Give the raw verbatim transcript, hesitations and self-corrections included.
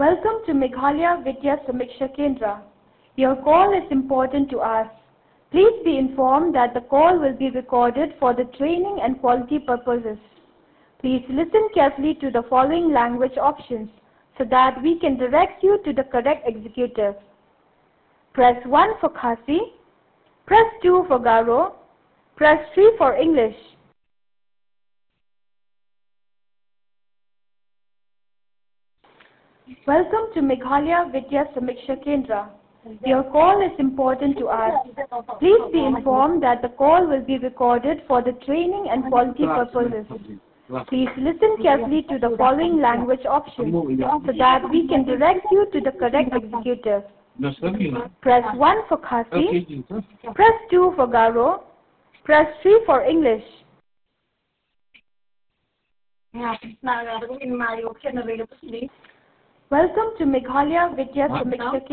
Welcome to Meghalaya Vidya Samiksha Kendra. Your call is important to us. Please be informed that the call will be recorded for the training and quality purposes. Please listen carefully to the following language options so that we can direct you to the correct executive. Press one for Khasi, press two for Garo, press three for English. Welcome to Meghalaya Vidya Samiksha Kendra. Your call is important to us. Please be informed that the call will be recorded for the training and quality purposes. Please listen carefully to the following language options so that we can direct you to the correct executive. Press one for Khasi, press two for Garo, press three for English. Welcome to Meghalaya Vidya Samiksha Kendra.